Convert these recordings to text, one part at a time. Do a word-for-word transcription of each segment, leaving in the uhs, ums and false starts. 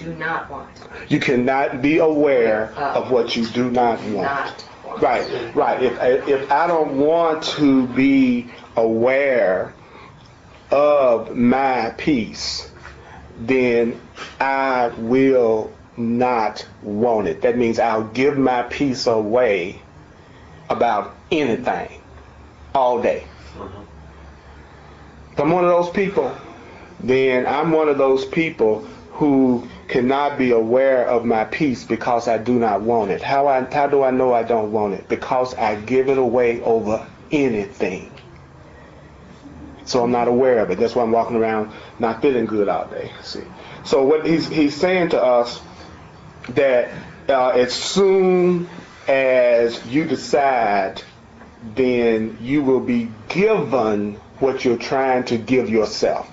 do not want. You cannot be aware uh, of what you do not want. Not want. Right, right. If if I don't want to be aware of my peace, then I will not want it. That means I'll give my peace away about anything all day. If I'm one of those people, then I'm one of those people who cannot be aware of my peace because I do not want it. How I how do I know I don't want it? Because I give it away over anything. So I'm not aware of it. That's why I'm walking around not feeling good all day. See. So what he's he's saying to us that uh, as soon as you decide, then you will be given what you're trying to give yourself.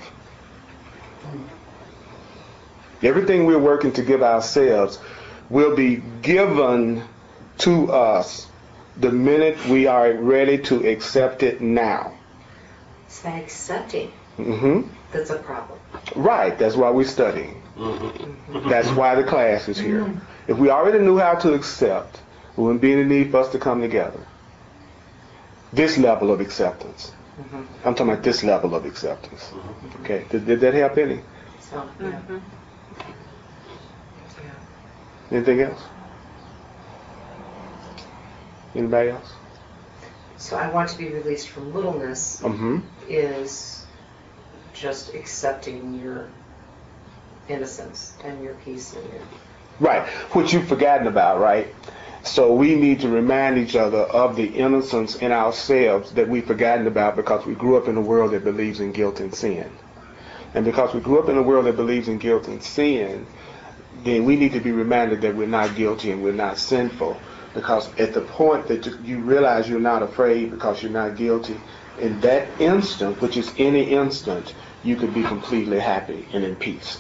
Everything we're working to give ourselves will be given to us the minute we are ready to accept it now. It's that accepting Mm-hmm. that's a problem. Right, that's why we're studying. Mm-hmm. That's why the class is here. Mm-hmm. If we already knew how to accept, it wouldn't be any need for us to come together. This level of acceptance. Mm-hmm. I'm talking about this level of acceptance. Mm-hmm. Okay, did, did that help any? So, yeah. Mm-hmm. Yeah. Anything else? Anybody else? So I want to be released from littleness Mm-hmm. is just accepting your innocence and your peace and your... Right, which you've forgotten about, right? So we need to remind each other of the innocence in ourselves that we've forgotten about because we grew up in a world that believes in guilt and sin. And because we grew up in a world that believes in guilt and sin, then we need to be reminded that we're not guilty and we're not sinful. Because at the point that you realize you're not afraid because you're not guilty, in that instant, which is any instant, you could be completely happy and in peace.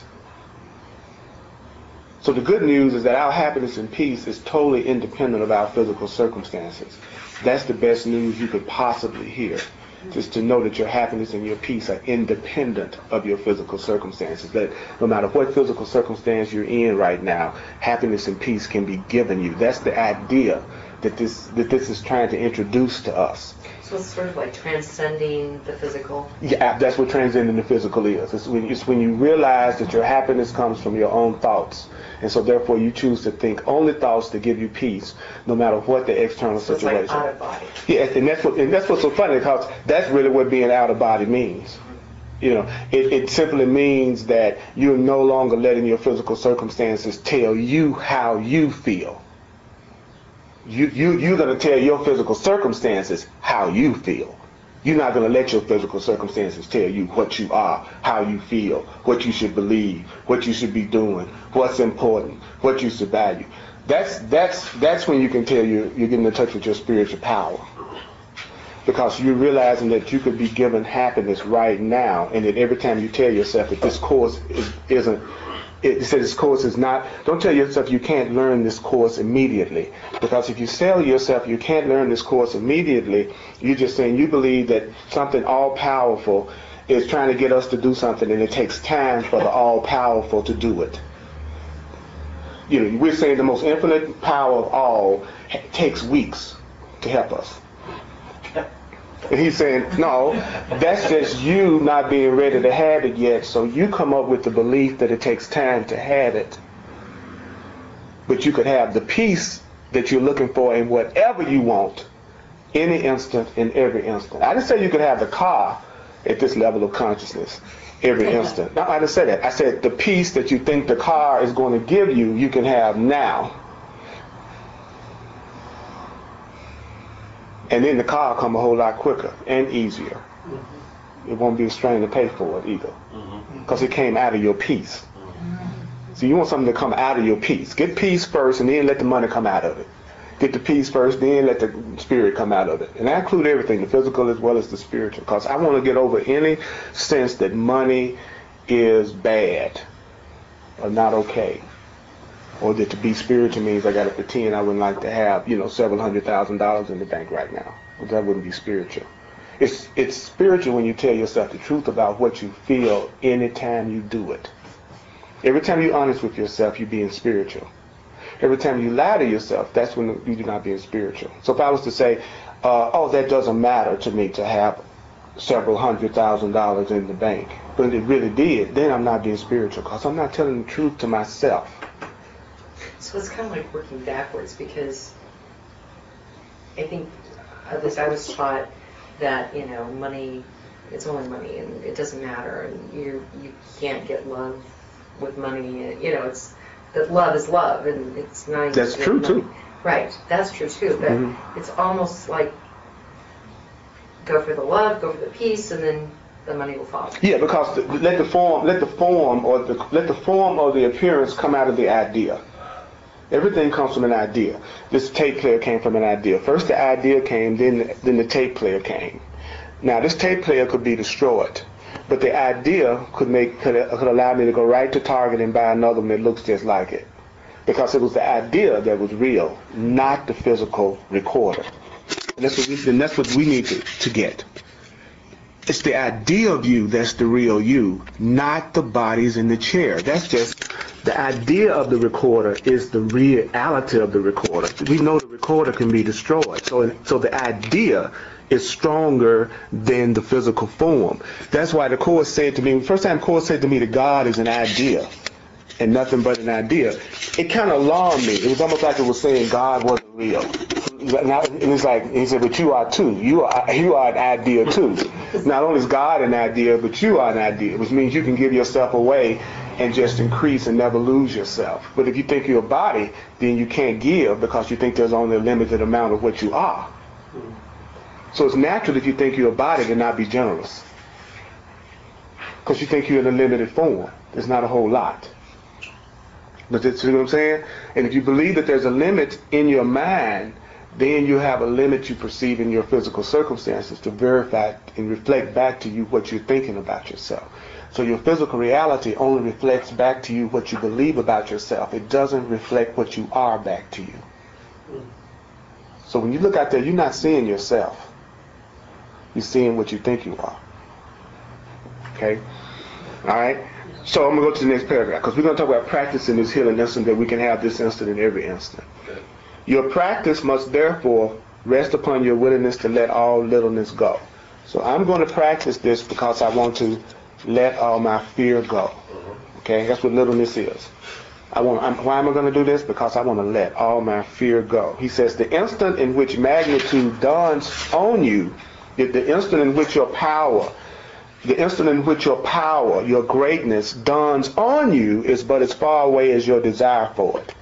So the good news is that our happiness and peace is totally independent of our physical circumstances. That's the best news you could possibly hear. Just to know that your happiness and your peace are independent of your physical circumstances. That no matter what physical circumstance you're in right now, happiness and peace can be given you. That's the idea that this that this is trying to introduce to us. So it's sort of like transcending the physical? Yeah, that's what transcending the physical is. It's when, it's when you realize that your happiness comes from your own thoughts. And so therefore you choose to think only thoughts that give you peace, no matter what the external so situation. It's like out of body. Yeah, and that's what and that's what's so funny, because that's really what being out of body means. You know, it, it simply means that you're no longer letting your physical circumstances tell you how you feel. You you you're gonna tell your physical circumstances how you feel. You're not going to let your physical circumstances tell you what you are, how you feel, what you should believe, what you should be doing, what's important, what you should value. That's that's that's when you can tell you you're getting in touch with your spiritual power, because you're realizing that you could be given happiness right now, and that every time you tell yourself that this course is, isn't. It says this course is not, don't tell yourself you can't learn this course immediately. Because if you tell yourself you can't learn this course immediately, you're just saying you believe that something all-powerful is trying to get us to do something, and it takes time for the all-powerful to do it. You know, we're saying the most infinite power of all takes weeks to help us. And he's saying, no, that's just you not being ready to have it yet, so you come up with the belief that it takes time to have it. But you could have the peace that you're looking for in whatever you want, any instant, in every instant. I didn't say you could have the car at this level of consciousness every instant. No, I didn't say that. I said the peace that you think the car is going to give you, you can have now. And then the car will come a whole lot quicker and easier. Mm-hmm. It won't be a strain to pay for it either, because mm-hmm. it came out of your peace. Mm-hmm. So you want something to come out of your peace. Get peace first, and then let the money come out of it. Get the peace first, then let the spirit come out of it. And I include everything, the physical as well as the spiritual, because I want to get over any sense that money is bad or not okay. Or that to be spiritual means I got to pretend I wouldn't like to have, you know, several hundred thousand dollars in the bank right now. But that wouldn't be spiritual. It's it's spiritual when you tell yourself the truth about what you feel anytime you do it. Every time you're honest with yourself, you're being spiritual. Every time you lie to yourself, that's when you're not being spiritual. So if I was to say, uh, oh, that doesn't matter to me to have several hundred thousand dollars in the bank, but it really did, then I'm not being spiritual because I'm not telling the truth to myself. So it's kind of like working backwards, because I think, at least I was taught that, you know, money, it's only money and it doesn't matter, and you you can't get love with money. You know, it's that love is love, and it's not even That's true money. too. Right, that's true too, but Mm-hmm. it's almost like go for the love, go for the peace, and then the money will follow. Yeah, because the, let the form, let the form, or the let the form or the appearance come out of the idea. Everything comes from an idea. This tape player came from an idea. First the idea came, then then the tape player came. Now this tape player could be destroyed, but the idea could make could, could allow me to go right to Target and buy another one that looks just like it, because it was the idea that was real, not the physical recorder. And that's what we, and that's what we need to, to get. It's the idea of you that's the real you, not the bodies in the chair. That's just the idea of the recorder is the reality of the recorder. We know the recorder can be destroyed. So, so the idea is stronger than the physical form. That's why the Course said to me, the first time the Course said to me that God is an idea and nothing but an idea, it kind of alarmed me. It was almost like it was saying God wasn't real. It was like, he said, but you are too. You are, you are an idea too. Not only is God an idea, but you are an idea, which means you can give yourself away and just increase and never lose yourself. But if you think you're a body, then you can't give because you think there's only a limited amount of what you are. So it's natural if you think you're a body to not be generous, because you think you're in a limited form. There's not a whole lot. But you see what I'm saying? And if you believe that there's a limit in your mind, then you have a limit you perceive in your physical circumstances to verify and reflect back to you what you're thinking about yourself. So your physical reality only reflects back to you what you believe about yourself. It doesn't reflect what you are back to you. So when you look out there, you're not seeing yourself. You're seeing what you think you are. Okay? All right? So I'm going to go to the next paragraph, because we're going to talk about practicing this healing instant, that we can have this instant in every instant. Your practice must therefore rest upon your willingness to let all littleness go. So I'm going to practice this because I want to let all my fear go. Okay? That's what littleness is. I want. I'm, why am I going to do this? Because I want to let all my fear go. He says the instant in which magnitude dawns on you, the instant in which your power, the instant in which your power, your greatness dawns on you is but as far away as your desire for it.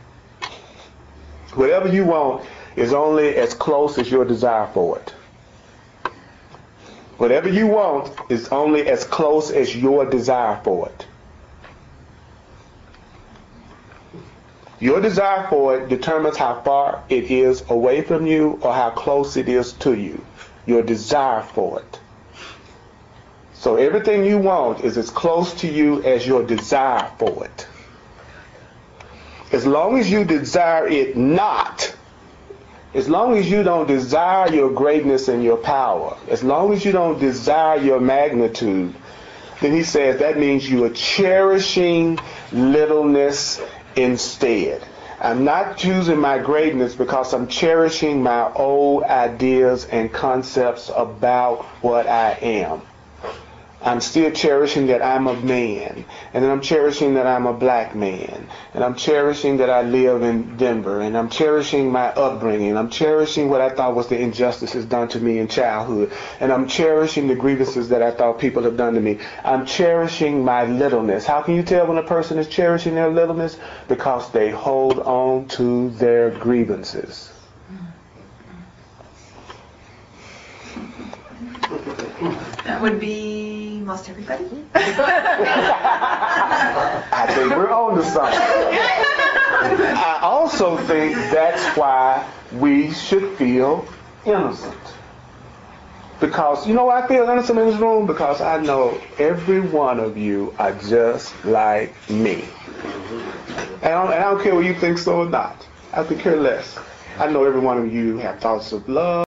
Whatever you want is only as close as your desire for it. Whatever you want is only as close as your desire for it. Your desire for it determines how far it is away from you or how close it is to you. Your desire for it. So everything you want is as close to you as your desire for it. As long as you desire it not, as long as you don't desire your greatness and your power, as long as you don't desire your magnitude, then he says that means you are cherishing littleness instead. I'm not choosing my greatness because I'm cherishing my old ideas and concepts about what I am. I'm still cherishing that I'm a man, and then I'm cherishing that I'm a black man, and I'm cherishing that I live in Denver, and I'm cherishing my upbringing. I'm cherishing what I thought was the injustices done to me in childhood, and I'm cherishing the grievances that I thought people have done to me. I'm cherishing my littleness. How can you tell when a person is cherishing their littleness? Because they hold on to their grievances. That would be most everybody. I think we're on to something. I also think that's why we should feel innocent. Because, you know why I feel innocent in this room? Because I know every one of you are just like me. And I don't, and I don't care whether you think so or not. I could care less. I know every one of you have thoughts of love.